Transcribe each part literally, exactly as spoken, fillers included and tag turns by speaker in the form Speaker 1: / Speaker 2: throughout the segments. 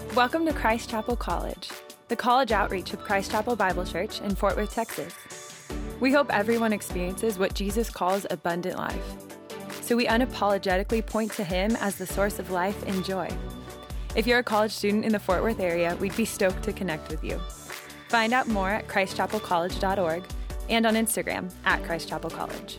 Speaker 1: Welcome to Christ Chapel College, the college outreach of Christ Chapel Bible Church in Fort Worth, Texas. We hope everyone experiences what Jesus calls abundant life. So we unapologetically point to him as the source of life and joy. If you're a college student in the Fort Worth area, we'd be stoked to connect with you. Find out more at christ chapel college dot org and on Instagram at Christ Chapel College.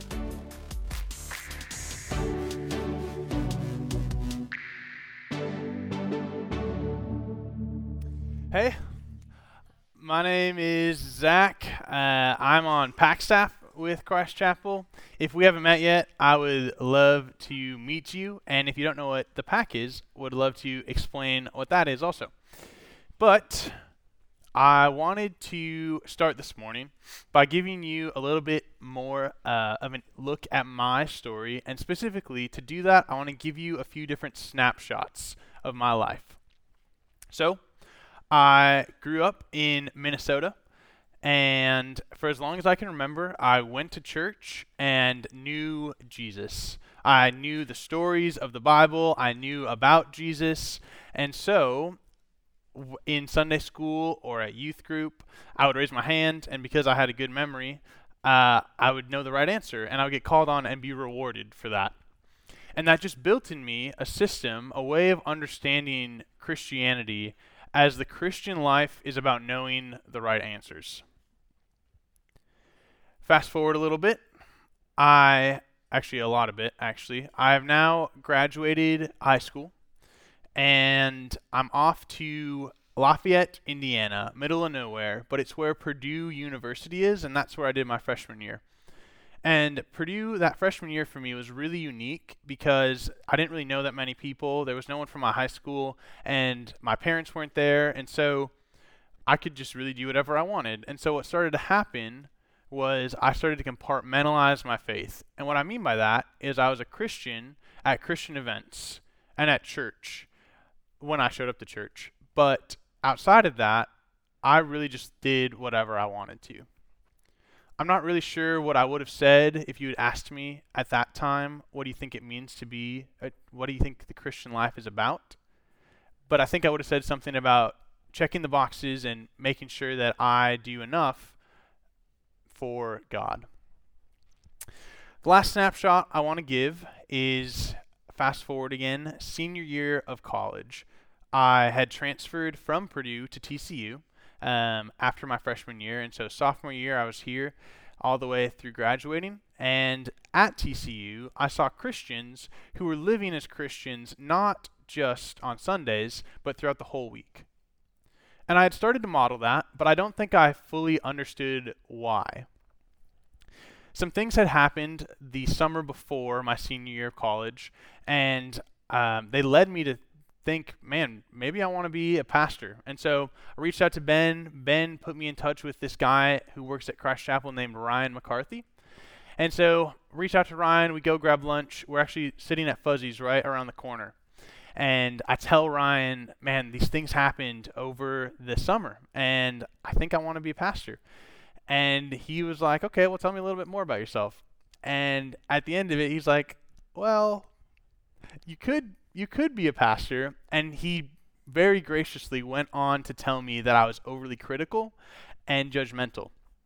Speaker 2: Hey, my name is Zach. Uh, I'm on PAC staff with Christ Chapel. If we haven't met yet, I would love to meet you. And if you don't know what the PAC is, would love to explain what that is also. But I wanted to start this morning by giving you a little bit more uh, of a look at my story. And specifically, to do that, I want to give you a few different snapshots of my life. So, I grew up in Minnesota, and for as long as I can remember, I went to church and knew Jesus. I knew the stories of the Bible. I knew about Jesus. And so, w- in Sunday school or at youth group, I would raise my hand, and because I had a good memory, uh, I would know the right answer, and I would get called on and be rewarded for that. And that just built in me a system, a way of understanding Christianity, as the Christian life is about knowing the right answers. Fast forward a little bit. I, actually a lot of it, actually. I have now graduated high school, and I'm off to Lafayette, Indiana, middle of nowhere, but it's where Purdue University is, and that's where I did my freshman year. And Purdue, that freshman year for me was really unique because I didn't really know that many people. There was no one from my high school, and my parents weren't there, and so I could just really do whatever I wanted. And so what started to happen was I started to compartmentalize my faith. And what I mean by that is I was a Christian at Christian events and at church when I showed up to church. But outside of that, I really just did whatever I wanted to. I'm not really sure what I would have said if you had asked me at that time, what do you think it means to be, a, what do you think the Christian life is about? But I think I would have said something about checking the boxes and making sure that I do enough for God. The last snapshot I want to give is, fast forward again, senior year of college. I had transferred from Purdue to T C U. Um, after my freshman year, and so sophomore year I was here all the way through graduating, and at T C U I saw Christians who were living as Christians not just on Sundays but throughout the whole week. And I had started to model that, but I don't think I fully understood why. Some things had happened the summer before my senior year of college, and um, they led me to think, man, maybe I want to be a pastor. And so I reached out to Ben. Ben put me in touch with this guy who works at Christ Chapel named Ryan McCarthy. And so reached out to Ryan. We go grab lunch. We're actually sitting at Fuzzy's right around the corner. And I tell Ryan, man, these things happened over the summer, and I think I want to be a pastor. And he was like, okay, well, tell me a little bit more about yourself. And at the end of it, he's like, well, you could You could be a pastor, and he very graciously went on to tell me that I was overly critical and judgmental.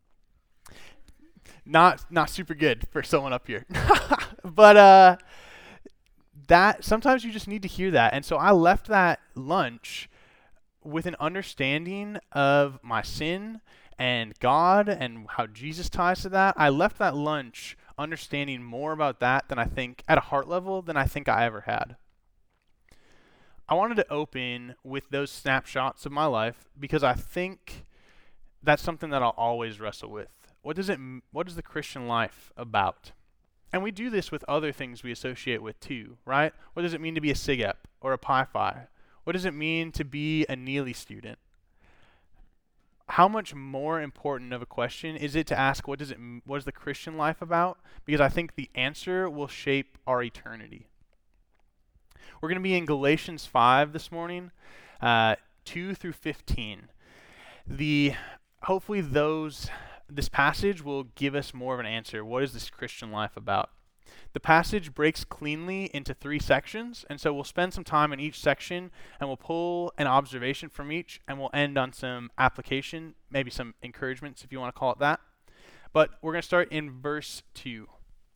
Speaker 2: Not not super good for someone up here. But uh, that sometimes you just need to hear that. And so I left that lunch with an understanding of my sin and God and how Jesus ties to that. I left that lunch understanding more about that than I think, at a heart level, than I think I ever had. I wanted to open with those snapshots of my life because I think that's something that I'll always wrestle with. What does it? What is the Christian life about? And we do this with other things we associate with too, right? What does it mean to be a SIGEP or a Pi Phi? What does it mean to be a Neely student? How much more important of a question is it to ask what does it? What is the Christian life about? Because I think the answer will shape our eternity. We're going to be in Galatians five this morning, uh, two through fifteen. The hopefully those this passage will give us more of an answer. What is this Christian life about? The passage breaks cleanly into three sections, and so we'll spend some time in each section, and we'll pull an observation from each, and we'll end on some application, maybe some encouragements if you want to call it that. But we're going to start in verse two.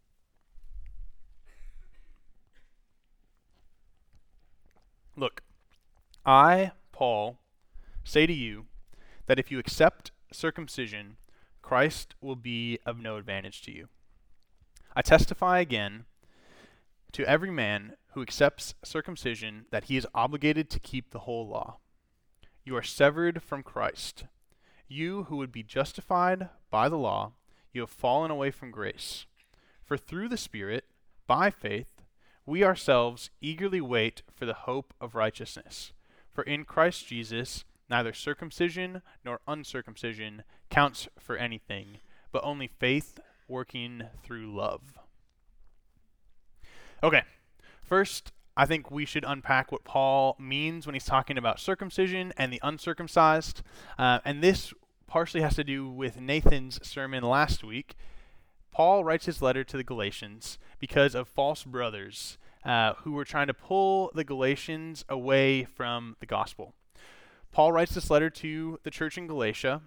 Speaker 2: Look, I, Paul, say to you that if you accept circumcision, Christ will be of no advantage to you. I testify again to every man who accepts circumcision that he is obligated to keep the whole law. You are severed from Christ. You who would be justified by the law, you have fallen away from grace. For through the Spirit, by faith, we ourselves eagerly wait for the hope of righteousness. For in Christ Jesus, neither circumcision nor uncircumcision counts for anything, but only faith working through love. Okay, first, I think we should unpack what Paul means when he's talking about circumcision and the uncircumcised. Uh, and this partially has to do with Nathan's sermon last week. Paul writes his letter to the Galatians because of false brothers uh, who were trying to pull the Galatians away from the gospel. Paul writes this letter to the church in Galatia,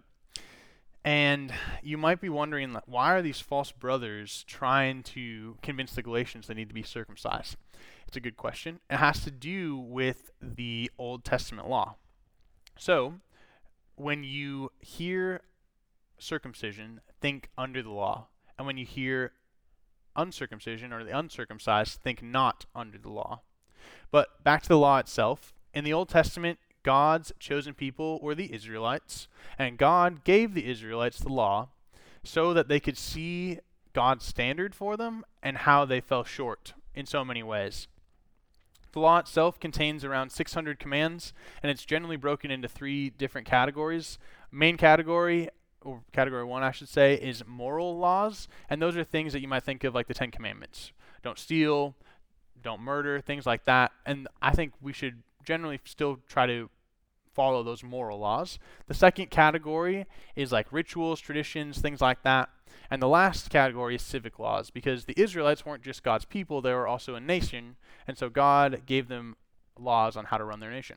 Speaker 2: and you might be wondering, why are these false brothers trying to convince the Galatians they need to be circumcised? It's a good question. It has to do with the Old Testament law. So, when you hear circumcision, think under the law. And when you hear uncircumcision or the uncircumcised, think not under the law. But back to the law itself. In the Old Testament, God's chosen people were the Israelites, and God gave the Israelites the law so that they could see God's standard for them and how they fell short in so many ways. The law itself contains around six hundred commands, and it's generally broken into three different categories. Main category, or category one I should say, is moral laws, and those are things that you might think of like the Ten Commandments. Don't steal, don't murder, things like that, and I think we should generally still try to follow those moral laws. The second category is like rituals, traditions, things like that. And the last category is civic laws, because the Israelites weren't just God's people, they were also a nation, and so God gave them laws on how to run their nation.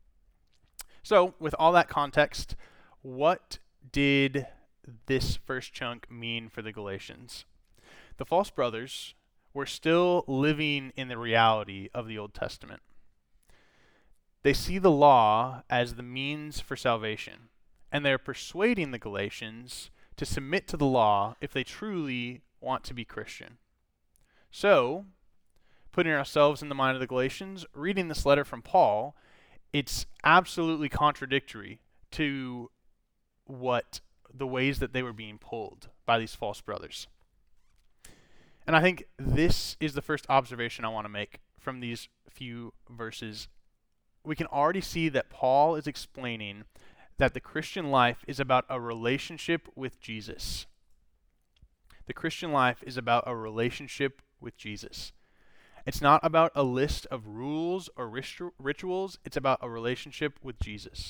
Speaker 2: So, with all that context, what did this first chunk mean for the Galatians? The false brothers were still living in the reality of the Old Testament. They see the law as the means for salvation, and they're persuading the Galatians to submit to the law if they truly want to be Christian. So, putting ourselves in the mind of the Galatians, reading this letter from Paul, it's absolutely contradictory to what the ways that they were being pulled by these false brothers. And I think this is the first observation I want to make from these few verses. We can already see that Paul is explaining that the Christian life is about a relationship with Jesus. The Christian life is about a relationship with Jesus. It's not about a list of rules or ritu- rituals. It's about a relationship with Jesus.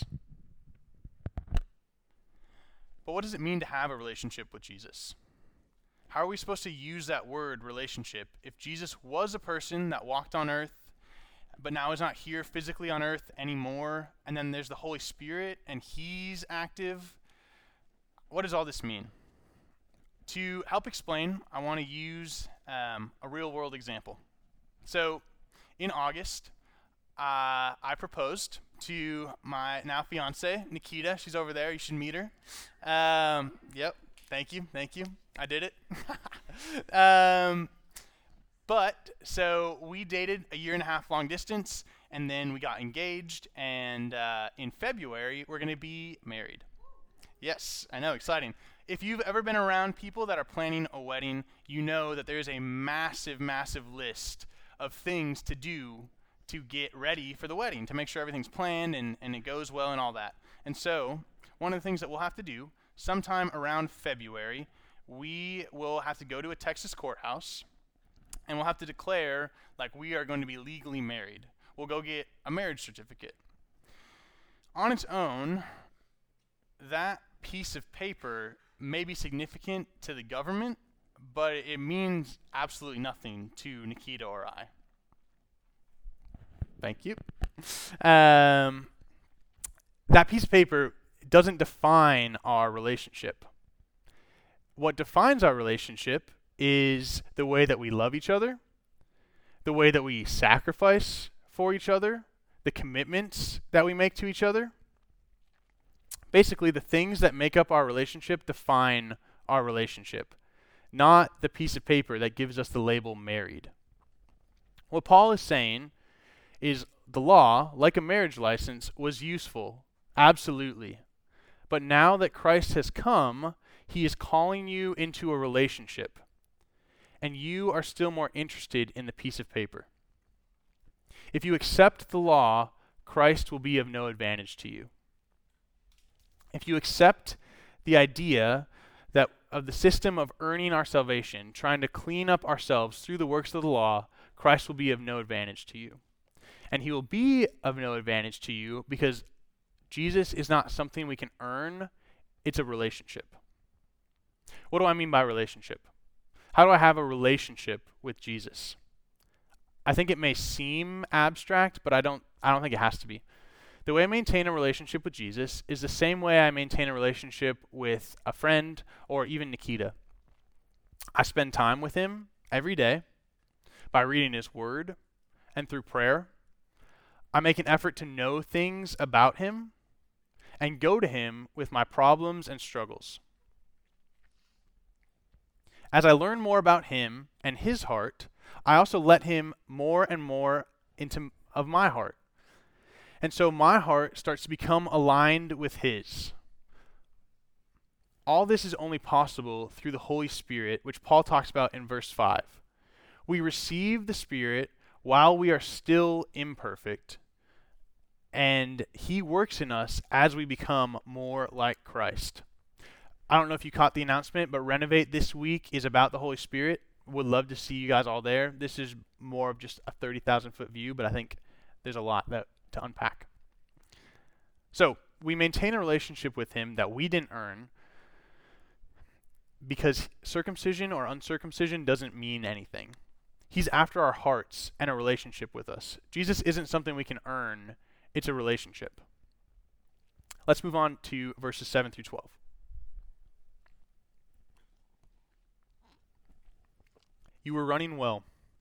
Speaker 2: But what does it mean to have a relationship with Jesus? How are we supposed to use that word relationship if Jesus was a person that walked on earth, but now is not here physically on earth anymore, and then there's the Holy Spirit, and he's active? What does all this mean? To help explain, I want to use um, a real-world example. So, in August, uh, I proposed to my now fiance, Nikita. She's over there. You should meet her. Um, yep. Thank you. Thank you. I did it. um... But, so we dated a year and a half long distance, and then we got engaged, and uh, in February, we're going to be married. Yes, I know, exciting. If you've ever been around people that are planning a wedding, you know that there's a massive, massive list of things to do to get ready for the wedding, to make sure everything's planned and, and it goes well and all that. And so, one of the things that we'll have to do, sometime around February, we will have to go to a Texas courthouse, and we'll have to declare like we are going to be legally married. We'll go get a marriage certificate. On its own, that piece of paper may be significant to the government, but it means absolutely nothing to Nikita or I. Thank you. Um, that piece of paper doesn't define our relationship. What defines our relationship is the way that we love each other, the way that we sacrifice for each other, the commitments that we make to each other. Basically, the things that make up our relationship define our relationship, not the piece of paper that gives us the label married. What Paul is saying is the law, like a marriage license, was useful, absolutely. But now that Christ has come, he is calling you into a relationship, and you are still more interested in the piece of paper. If you accept the law, Christ will be of no advantage to you. If you accept the idea that of the system of earning our salvation, trying to clean up ourselves through the works of the law, Christ will be of no advantage to you. And he will be of no advantage to you because Jesus is not something we can earn, it's a relationship. What do I mean by relationship? How do I have a relationship with Jesus? I think it may seem abstract, but I don't I don't think it has to be. The way I maintain a relationship with Jesus is the same way I maintain a relationship with a friend or even Nikita. I spend time with him every day by reading his word and through prayer. I make an effort to know things about him and go to him with my problems and struggles. As I learn more about him and his heart, I also let him more and more into of my heart. And so my heart starts to become aligned with his. All this is only possible through the Holy Spirit, which Paul talks about in verse five. We receive the Spirit while we are still imperfect, and he works in us as we become more like Christ. I don't know if you caught the announcement, but Renovate this week is about the Holy Spirit. Would love to see you guys all there. This is more of just a thirty thousand foot view, but I think there's a lot that to unpack. So, we maintain a relationship with him that we didn't earn because circumcision or uncircumcision doesn't mean anything. He's after our hearts and a relationship with us. Jesus isn't something we can earn, it's a relationship. Let's move on to verses seven through twelve. You were running well.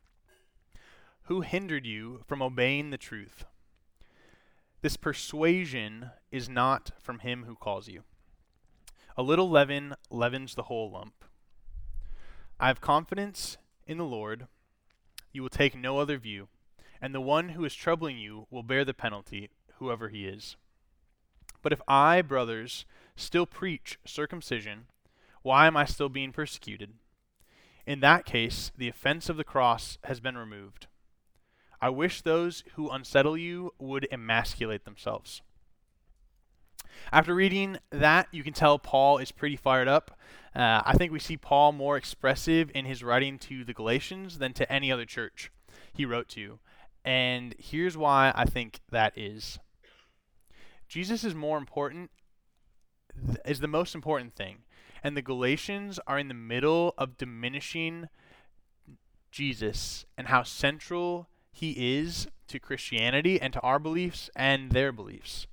Speaker 2: Who hindered you from obeying the truth? This persuasion is not from him who calls you. A little leaven leavens the whole lump. I have confidence in the Lord. You will take no other view, and the one who is troubling you will bear the penalty, whoever he is. But if I, brothers, still preach circumcision, why am I still being persecuted? In that case, the offense of the cross has been removed. I wish those who unsettle you would emasculate themselves. After reading that, you can tell Paul is pretty fired up. Uh, I think we see Paul more expressive in his writing to the Galatians than to any other church he wrote to. And here's why I think that is. Jesus is more important, is the most important thing. And the Galatians are in the middle of diminishing Jesus and how central he is to Christianity and to our beliefs and their beliefs.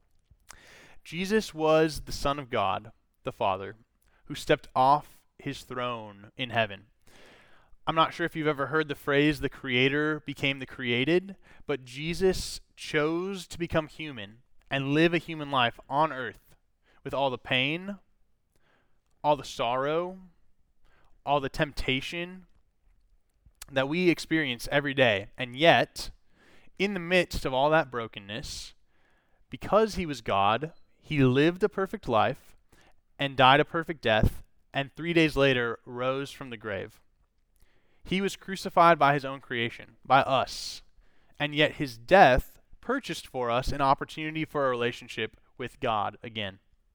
Speaker 2: Jesus was the Son of God, the Father, who stepped off his throne in heaven. I'm not sure if you've ever heard the phrase, the Creator became the created, but Jesus chose to become human and live a human life on earth with all the pain, all the sorrow, all the temptation that we experience every day. And yet, in the midst of all that brokenness, because he was God, he lived a perfect life and died a perfect death, and three days later rose from the grave. He was crucified by his own creation, by us, and yet his death purchased for us an opportunity for a relationship with God again.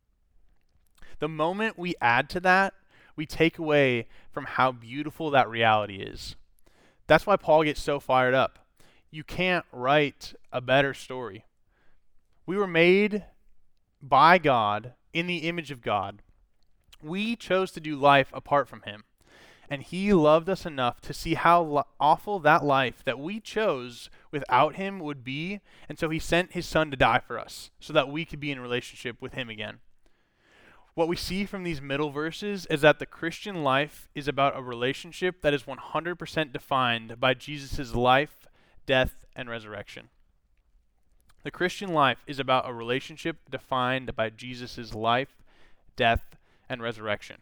Speaker 2: The moment we add to that, we take away from how beautiful that reality is. That's why Paul gets so fired up. You can't write a better story. We were made by God in the image of God. We chose to do life apart from him. And he loved us enough to see how lo- awful that life that we chose without him would be. And so he sent his son to die for us so that we could be in relationship with him again. What we see from these middle verses is that the Christian life is about a relationship that is one hundred percent defined by Jesus' life, death, and resurrection. The Christian life is about a relationship defined by Jesus' life, death, and resurrection.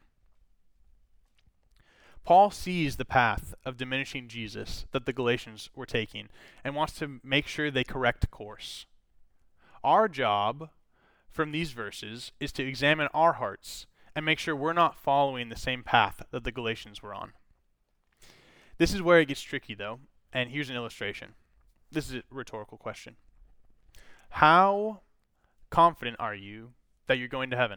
Speaker 2: Paul sees the path of diminishing Jesus that the Galatians were taking and wants to make sure they correct course. Our job from these verses is to examine our hearts and make sure we're not following the same path that the Galatians were on. This is where it gets tricky, though, and here's an illustration. This is a rhetorical question. How confident are you that you're going to heaven?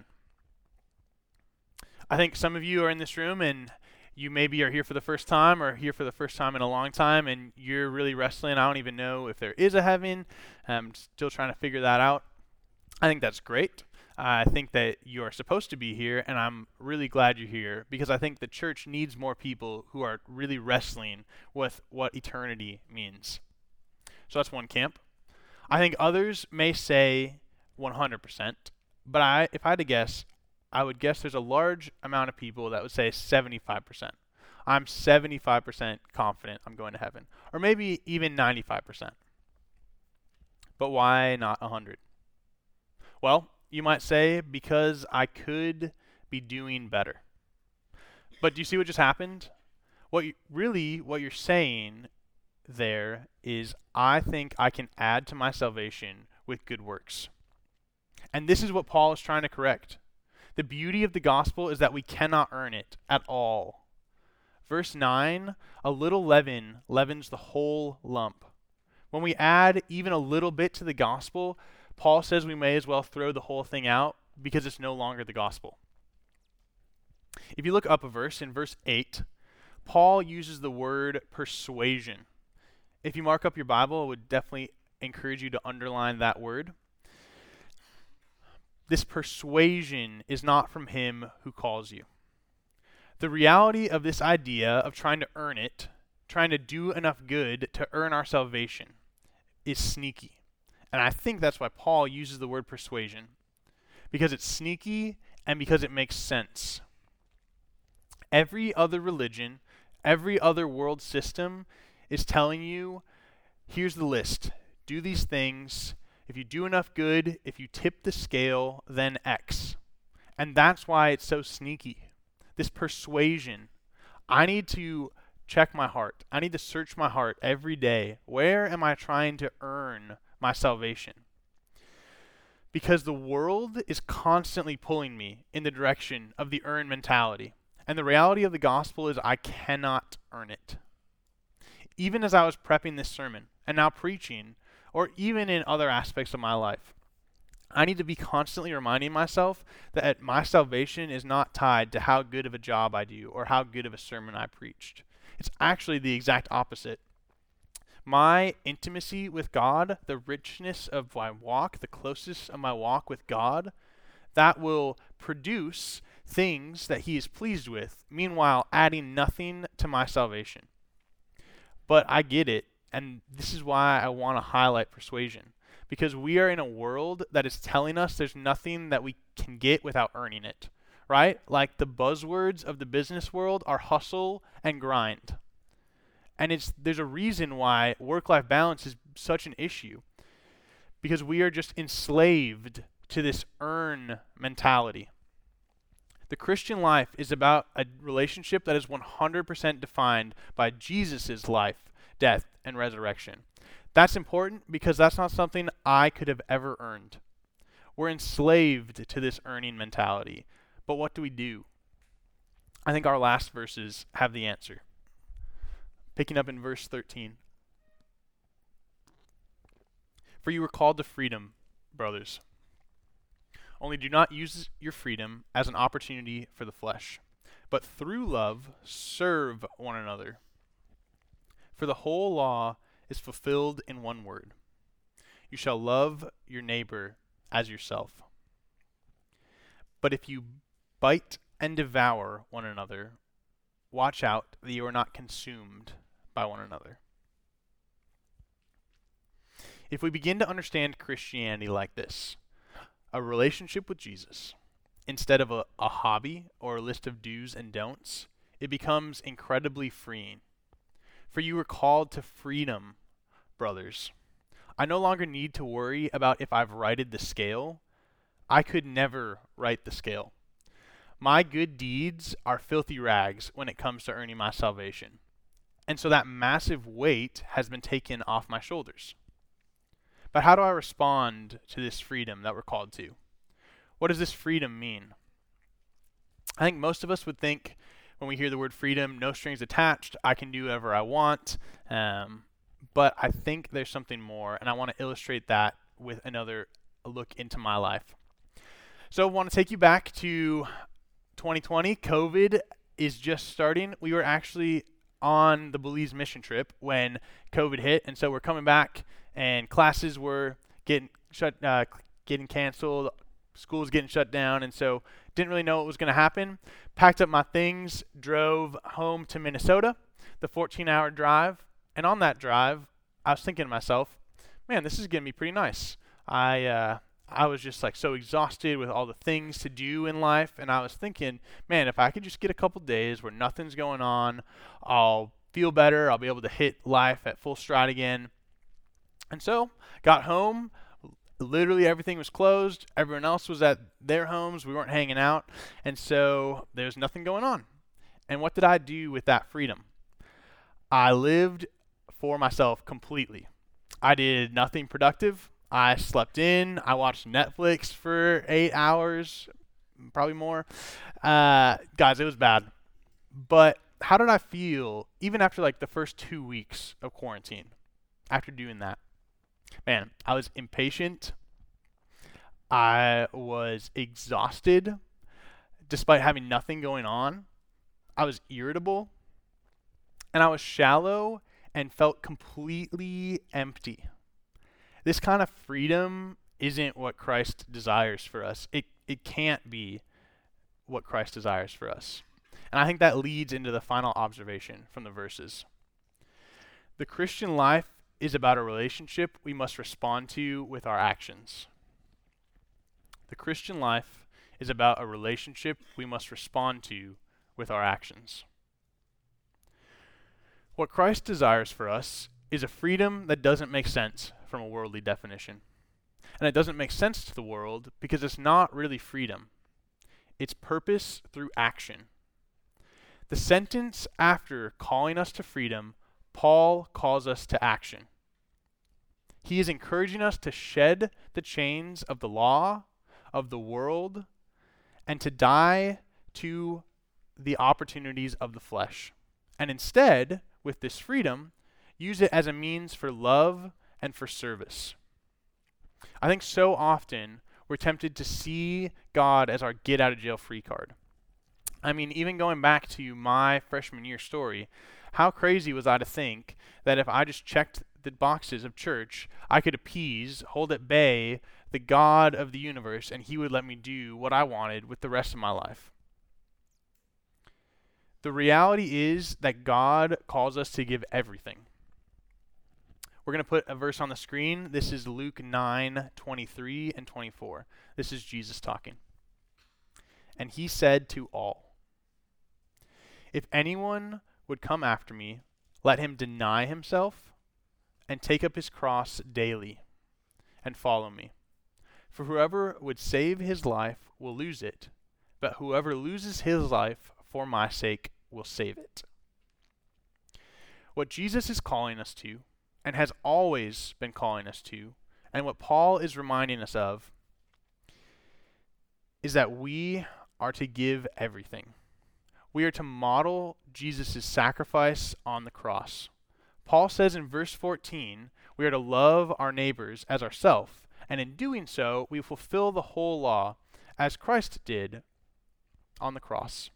Speaker 2: I think some of you are in this room and you maybe are here for the first time or here for the first time in a long time and you're really wrestling. I don't even know if there is a heaven. I'm still trying to figure that out. I think that's great. Uh, I think that you are supposed to be here, and I'm really glad you're here because I think the church needs more people who are really wrestling with what eternity means. So that's one camp. I think others may say one hundred percent, but I, if I had to guess, I would guess there's a large amount of people that would say seventy-five percent. I'm seventy-five percent confident I'm going to heaven, or maybe even ninety-five percent. But why not one hundred? Well, you might say, because I could be doing better. But do you see what just happened? What you, really, what you're saying there is, I think I can add to my salvation with good works. And this is what Paul is trying to correct. The beauty of the gospel is that we cannot earn it at all. Verse nine, a little leaven leavens the whole lump. When we add even a little bit to the gospel, Paul says we may as well throw the whole thing out because it's no longer the gospel. If you look up a verse, in verse eight, Paul uses the word persuasion. If you mark up your Bible, I would definitely encourage you to underline that word. This persuasion is not from him who calls you. The reality of this idea of trying to earn it, trying to do enough good to earn our salvation, is sneaky. And I think that's why Paul uses the word persuasion, because it's sneaky and because it makes sense. Every other religion, every other world system is telling you, here's the list. Do these things. If you do enough good, if you tip the scale, then X. And that's why it's so sneaky. This persuasion. I need to check my heart. I need to search my heart every day. Where am I trying to earn my salvation? Because the world is constantly pulling me in the direction of the earn mentality. And the reality of the gospel is I cannot earn it. Even as I was prepping this sermon and now preaching, or even in other aspects of my life, I need to be constantly reminding myself that my salvation is not tied to how good of a job I do or how good of a sermon I preached. It's actually the exact opposite. My intimacy with God, the richness of my walk, the closeness of my walk with God, that will produce things that he is pleased with, meanwhile adding nothing to my salvation. But I get it, and this is why I want to highlight persuasion, because we are in a world that is telling us there's nothing that we can get without earning it, right? Like the buzzwords of the business world are hustle and grind. And it's there's a reason why work-life balance is such an issue, because we are just enslaved to this earn mentality. The Christian life is about a relationship that is one hundred percent defined by Jesus' life, death, and resurrection. That's important because that's not something I could have ever earned. We're enslaved to this earning mentality. But what do we do? I think our last verses have the answer. Picking up in verse thirteen. For you were called to freedom, brothers. Only do not use your freedom as an opportunity for the flesh, but through love serve one another. For the whole law is fulfilled in one word. You shall love your neighbor as yourself. But if you bite and devour one another, watch out that you are not consumed by one another. If we begin to understand Christianity like this, a relationship with Jesus, instead of a, a hobby or a list of do's and don'ts, it becomes incredibly freeing. For you are called to freedom, brothers. I no longer need to worry about if I've righted the scale. I could never right the scale. My good deeds are filthy rags when it comes to earning my salvation. And so that massive weight has been taken off my shoulders. But how do I respond to this freedom that we're called to? What does this freedom mean? I think most of us would think when we hear the word freedom, no strings attached, I can do whatever I want. Um, but I think there's something more, and I want to illustrate that with another look into my life. So I want to take you back to twenty twenty. COVID is just starting. We were actually on the Belize mission trip when COVID hit, and so we're coming back, and classes were getting shut, uh, getting canceled, schools getting shut down, and so didn't really know what was going to happen. Packed up my things, drove home to Minnesota, the fourteen-hour drive, and on that drive, I was thinking to myself, man, this is going to be pretty nice. I uh, I was just like so exhausted with all the things to do in life, and I was thinking, man, if I could just get a couple days where nothing's going on, I'll feel better, I'll be able to hit life at full stride again. And so, got home, literally everything was closed, everyone else was at their homes, we weren't hanging out, and so there's nothing going on. And what did I do with that freedom? I lived for myself completely. I did nothing productive. I slept in. I watched Netflix for eight hours, probably more. Uh, guys, it was bad. But how did I feel even after like the first two weeks of quarantine, after doing that? Man, I was impatient. I was exhausted despite having nothing going on. I was irritable. And I was shallow and felt completely empty. This kind of freedom isn't what Christ desires for us. It it can't be what Christ desires for us. And I think that leads into the final observation from the verses. The Christian life is about a relationship we must respond to with our actions. The Christian life is about a relationship we must respond to with our actions. What Christ desires for us is a freedom that doesn't make sense from a worldly definition. And it doesn't make sense to the world because it's not really freedom. It's purpose through action. The sentence after calling us to freedom, Paul calls us to action. He is encouraging us to shed the chains of the law, of the world, and to die to the opportunities of the flesh. And instead, with this freedom, use it as a means for love and for service. I think so often we're tempted to see God as our get-out-of-jail-free card. I mean, even going back to my freshman year story, how crazy was I to think that if I just checked the boxes of church, I could appease, hold at bay the God of the universe, and he would let me do what I wanted with the rest of my life. The reality is that God calls us to give everything. We're going to put a verse on the screen. This is Luke nine, twenty-three and twenty-four. This is Jesus talking. And he said to all, "If anyone would come after me, let him deny himself and take up his cross daily and follow me. For whoever would save his life will lose it, but whoever loses his life for my sake will save it." What Jesus is calling us to, and has always been calling us to, and what Paul is reminding us of, is that we are to give everything. We are to model Jesus' sacrifice on the cross. Paul says in verse fourteen, we are to love our neighbors as ourselves, and in doing so, we fulfill the whole law as Christ did on the cross.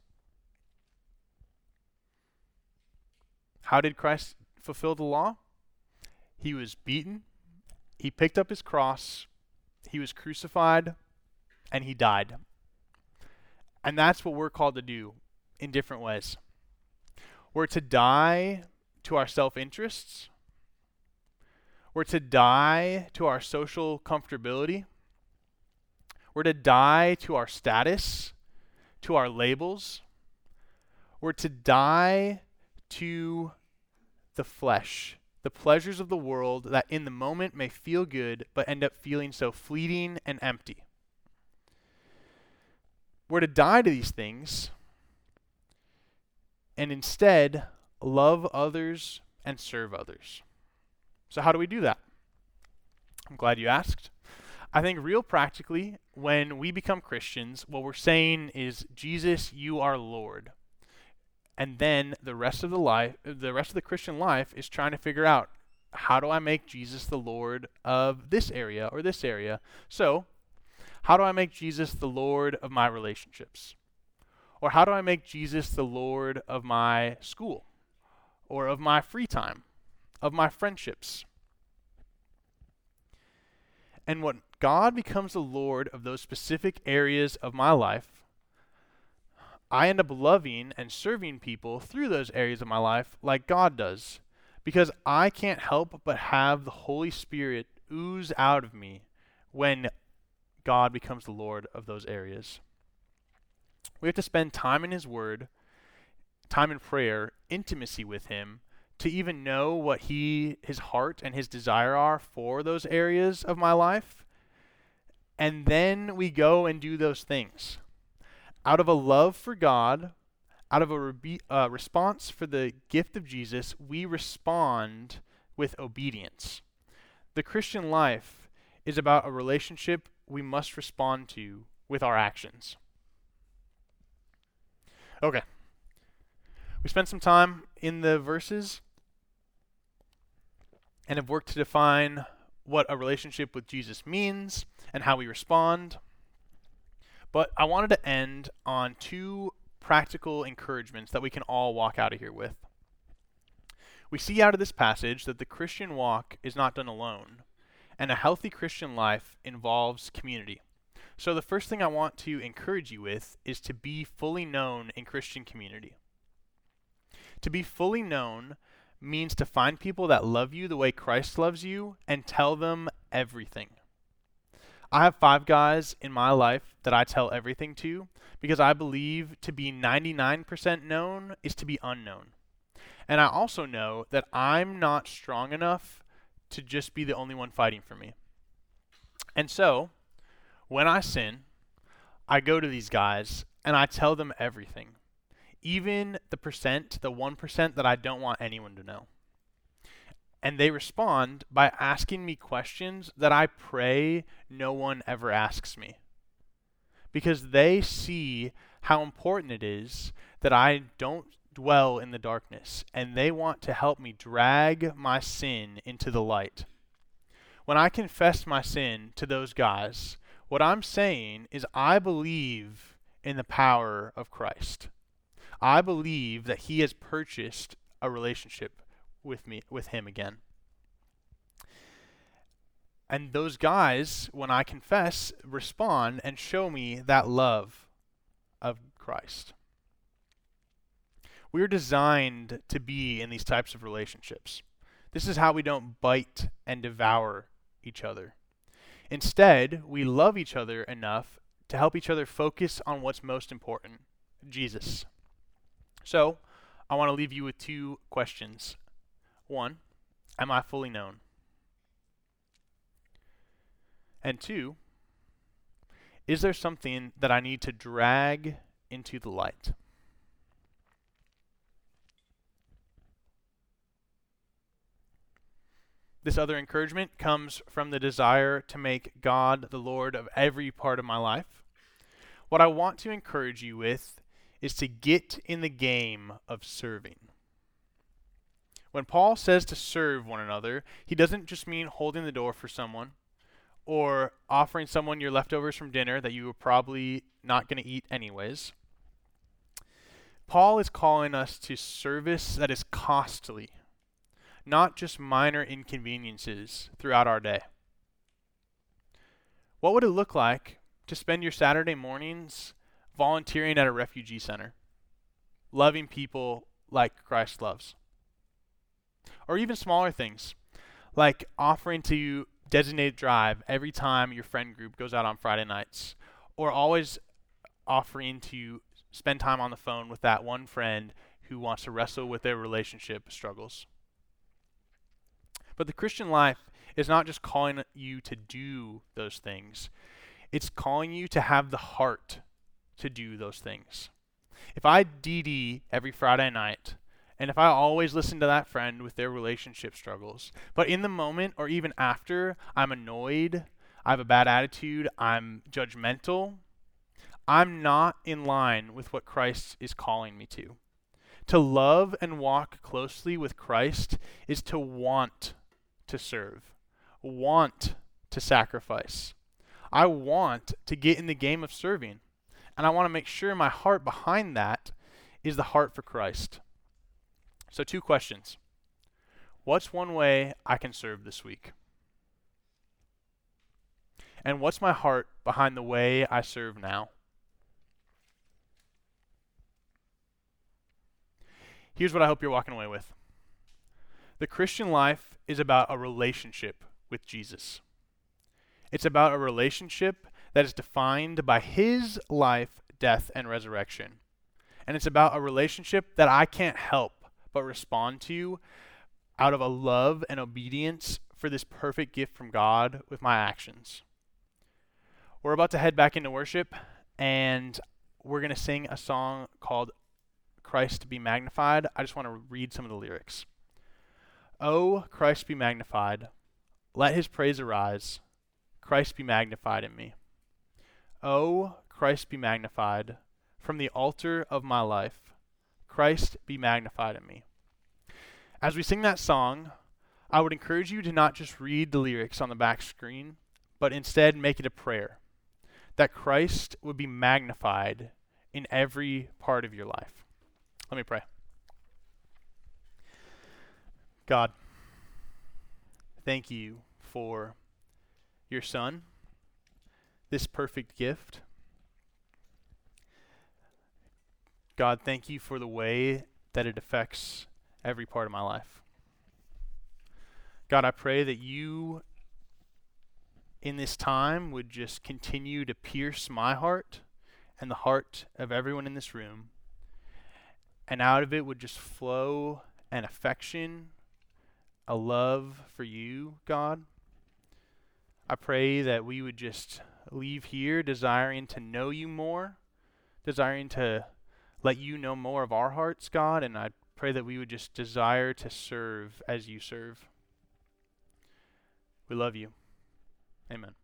Speaker 2: How did Christ fulfill the law? He was beaten, he picked up his cross, he was crucified, and he died. And that's what we're called to do in different ways. We're to die to our self-interests. We're to die to our social comfortability. We're to die to our status, to our labels. We're to die to the flesh, the pleasures of the world that in the moment may feel good, but end up feeling so fleeting and empty. We're to die to these things and instead love others and serve others. So how do we do that? I'm glad you asked. I think real practically, when we become Christians, what we're saying is, Jesus, you are Lord. And then the rest of the life, the rest of the Christian life is trying to figure out, how do I make Jesus the Lord of this area or this area? So, how do I make Jesus the Lord of my relationships? Or how do I make Jesus the Lord of my school? Or of my free time? Of my friendships? And when God becomes the Lord of those specific areas of my life, I end up loving and serving people through those areas of my life like God does, because I can't help but have the Holy Spirit ooze out of me when God becomes the Lord of those areas. We have to spend time in His Word, time in prayer, intimacy with Him, to even know what He, His heart and His desire are for those areas of my life. And then we go and do those things. Out of a love for God, out of a re- uh, response for the gift of Jesus, we respond with obedience. The Christian life is about a relationship we must respond to with our actions. Okay. We spent some time in the verses and have worked to define what a relationship with Jesus means and how we respond. But I wanted to end on two practical encouragements that we can all walk out of here with. We see out of this passage that the Christian walk is not done alone, and a healthy Christian life involves community. So the first thing I want to encourage you with is to be fully known in Christian community. To be fully known means to find people that love you the way Christ loves you and tell them everything. I have five guys in my life that I tell everything to because I believe to be ninety-nine percent known is to be unknown. And I also know that I'm not strong enough to just be the only one fighting for me. And so, when I sin, I go to these guys and I tell them everything. Even the percent, the one percent that I don't want anyone to know. And they respond by asking me questions that I pray no one ever asks me. Because they see how important it is that I don't dwell in the darkness, and they want to help me drag my sin into the light. When I confess my sin to those guys, what I'm saying is I believe in the power of Christ. I believe that He has purchased a relationship with me, with Him again. And those guys, when I confess, respond and show me that love of Christ. We are designed to be in these types of relationships. This is how we don't bite and devour each other. Instead, we love each other enough to help each other focus on what's most important, Jesus. So, I want to leave you with two questions. One, am I fully known? And two, is there something that I need to drag into the light? This other encouragement comes from the desire to make God the Lord of every part of my life. What I want to encourage you with is to get in the game of serving. When Paul says to serve one another, he doesn't just mean holding the door for someone or offering someone your leftovers from dinner that you were probably not going to eat anyways. Paul is calling us to service that is costly, not just minor inconveniences throughout our day. What would it look like to spend your Saturday mornings volunteering at a refugee center, loving people like Christ loves. Or even smaller things, like offering to designated drive every time your friend group goes out on Friday nights, or always offering to spend time on the phone with that one friend who wants to wrestle with their relationship struggles. But the Christian life is not just calling you to do those things. It's calling you to have the heart to do those things. If I D D every Friday night, and if I always listen to that friend with their relationship struggles, but in the moment or even after, I'm annoyed, I have a bad attitude, I'm judgmental, I'm not in line with what Christ is calling me to. To love and walk closely with Christ is to want to serve, want to sacrifice. I want to get in the game of serving, and I want to make sure my heart behind that is the heart for Christ. So two questions. What's one way I can serve this week? And what's my heart behind the way I serve now? Here's what I hope you're walking away with. The Christian life is about a relationship with Jesus. It's about a relationship that is defined by his life, death, and resurrection. And it's about a relationship that I can't help but respond to out of a love and obedience for this perfect gift from God with my actions. We're about to head back into worship, and we're going to sing a song called Christ Be Magnified. I just want to read some of the lyrics. Oh, Christ be magnified. Let his praise arise. Christ be magnified in me. Oh, Christ be magnified. From the altar of my life, Christ be magnified in me. As we sing that song, I would encourage you to not just read the lyrics on the back screen, but instead make it a prayer that Christ would be magnified in every part of your life. Let me pray. God, thank you for your Son, this perfect gift. God, thank you for the way that it affects every part of my life. God, I pray that you in this time would just continue to pierce my heart and the heart of everyone in this room, and out of it would just flow an affection, a love for you, God. I pray that we would just leave here desiring to know you more, desiring to let you know more of our hearts, God, and I pray that we would just desire to serve as you serve. We love you. Amen.